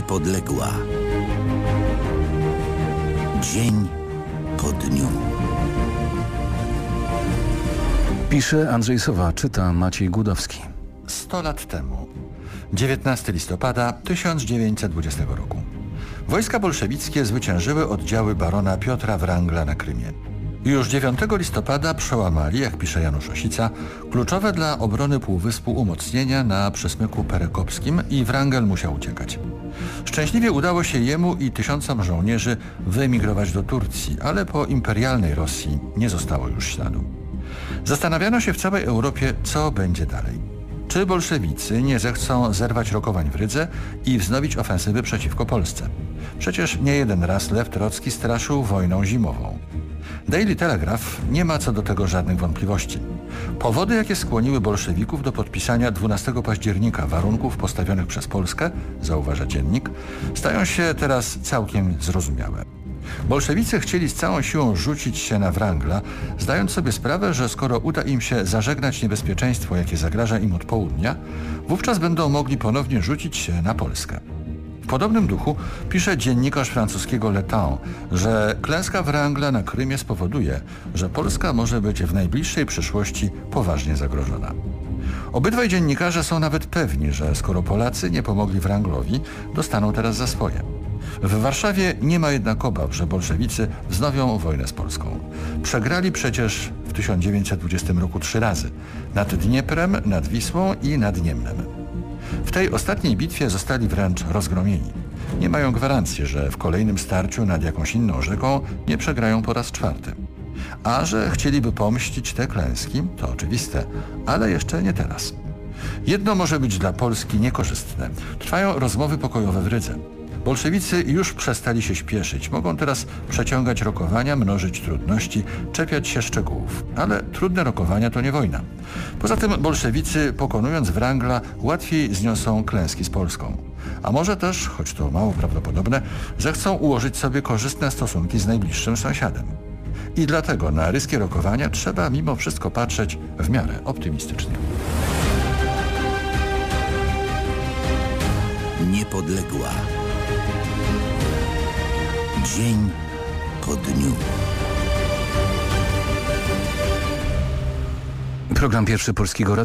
Niepodległa. Dzień po dniu. Pisze Andrzej Sowa, czyta Maciej Gudowski. 100 lat temu, 19 listopada 1920 roku, wojska bolszewickie zwyciężyły oddziały barona Piotra Wrangla na Krymie. Już 9 listopada przełamali, jak pisze Janusz Osica, kluczowe dla obrony półwyspu umocnienia na przesmyku perekopskim i Wrangel musiał uciekać. Szczęśliwie udało się jemu i tysiącom żołnierzy wyemigrować do Turcji, ale po imperialnej Rosji nie zostało już śladu. Zastanawiano się w całej Europie, co będzie dalej. Czy bolszewicy nie zechcą zerwać rokowań w Rydze i wznowić ofensywy przeciwko Polsce? Przecież nie jeden raz Lew Trocki straszył wojną zimową. Daily Telegraph nie ma co do tego żadnych wątpliwości. Powody, jakie skłoniły bolszewików do podpisania 12 października warunków postawionych przez Polskę, zauważa dziennik, stają się teraz całkiem zrozumiałe. Bolszewicy chcieli z całą siłą rzucić się na Wrangla, zdając sobie sprawę, że skoro uda im się zażegnać niebezpieczeństwo, jakie zagraża im od południa, wówczas będą mogli ponownie rzucić się na Polskę. W podobnym duchu pisze dziennikarz francuskiego Le Temps, że klęska Wrangla na Krymie spowoduje, że Polska może być w najbliższej przyszłości poważnie zagrożona. Obydwaj dziennikarze są nawet pewni, że skoro Polacy nie pomogli Wranglowi, dostaną teraz za swoje. W Warszawie nie ma jednak obaw, że bolszewicy wznowią wojnę z Polską. Przegrali przecież w 1920 roku 3 razy. Nad Dnieprem, nad Wisłą i nad Niemnem. W tej ostatniej bitwie zostali wręcz rozgromieni. Nie mają gwarancji, że w kolejnym starciu nad jakąś inną rzeką nie przegrają po raz 4. A że chcieliby pomścić te klęski, to oczywiste, ale jeszcze nie teraz. Jedno może być dla Polski niekorzystne. Trwają rozmowy pokojowe w Rydze. Bolszewicy już przestali się śpieszyć. Mogą teraz przeciągać rokowania, mnożyć trudności, czepiać się szczegółów. Ale trudne rokowania to nie wojna. Poza tym bolszewicy, pokonując Wrangla, łatwiej zniosą klęski z Polską. A może też, choć to mało prawdopodobne, zechcą ułożyć sobie korzystne stosunki z najbliższym sąsiadem. I dlatego na ryskie rokowania trzeba mimo wszystko patrzeć w miarę optymistycznie. Niepodległa. Dzień po dniu. Program Pierwszy Polskiego Radia.